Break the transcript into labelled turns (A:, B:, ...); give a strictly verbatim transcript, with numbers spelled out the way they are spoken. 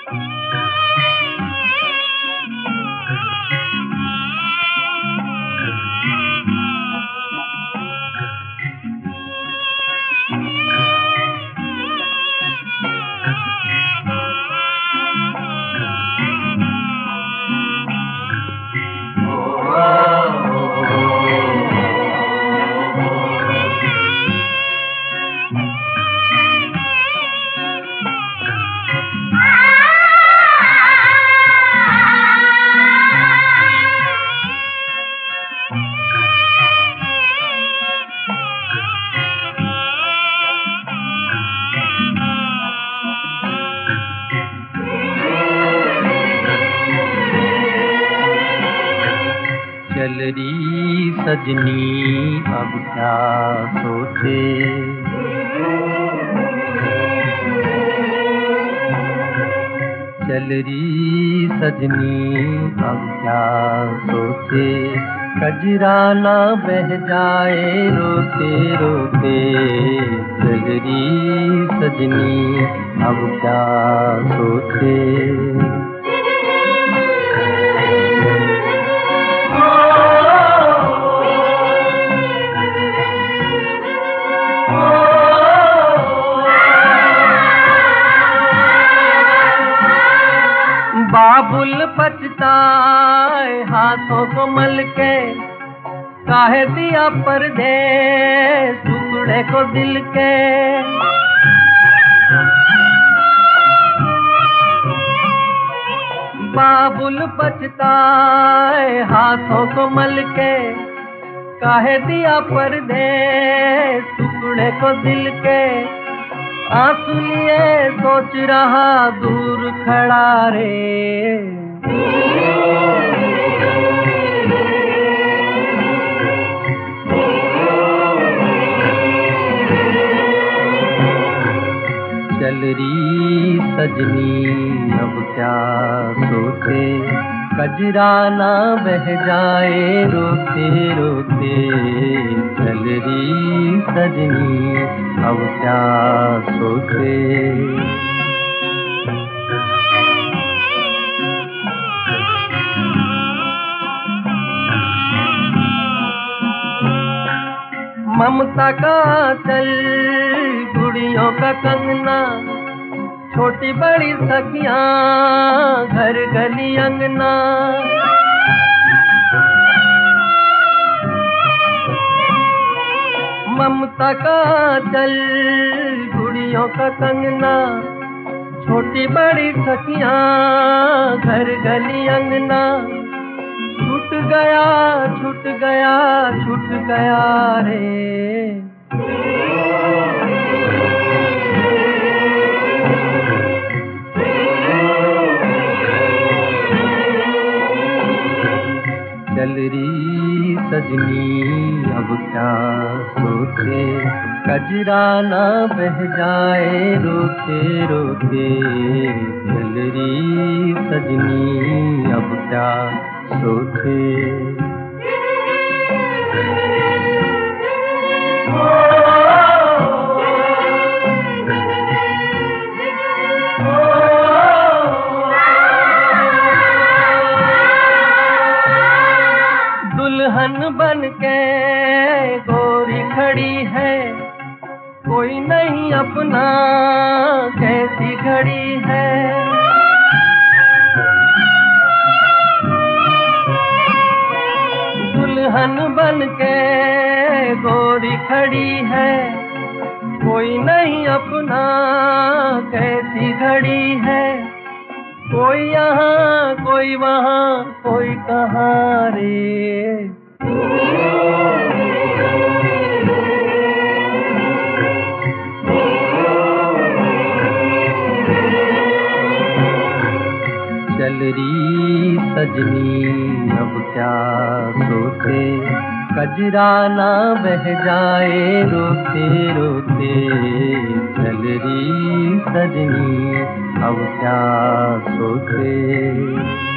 A: चल रही सजनी अब क्या सोचे, चल रही सजनी अब क्या सोचे, कजरा ना बह जाए रोते रोते। चल रही सजनी अब क्या सोचे। बाबुल पछताए हाथों को मल के, काहे दिया परदेस टुकड़े को दिल के। बाबुल पछताए हाथों को मल के, काहे दिया परदेस टुकड़े को दिल के। आंसू लिए सोच रहा दूर खड़ा रे, चल रही सजनी अब क्या सोचे, कजरा ना बह जाए रोते रोते। चल रही सजनी अब क्या सोचे। ममता का चल गुड़ियों का कंगना, छोटी बड़ी सखियां घर गली अंगना। ममता का चल गुड़ियों का कंगना, छोटी बड़ी सखियां घर गली अंगना। छूट गया छूट गया छूट गया रे, चल रही सजनी अब क्या सोचे, कजरा ना बह जाए रोते रोते। चल रही सजनी अब क्या सोचे। दुल्हन बन के गोरी खड़ी है, कोई नहीं अपना कैसी घड़ी है। दुल्हन बन के गोरी खड़ी है, कोई नहीं अपना कैसी घड़ी है। कोई यहाँ कोई वहाँ कोई कहाँ रे, चल रही सजनी अब क्या सोचे, कजरा ना बह जाए रोते रोते। चल रही सजनी अब क्या सोचे।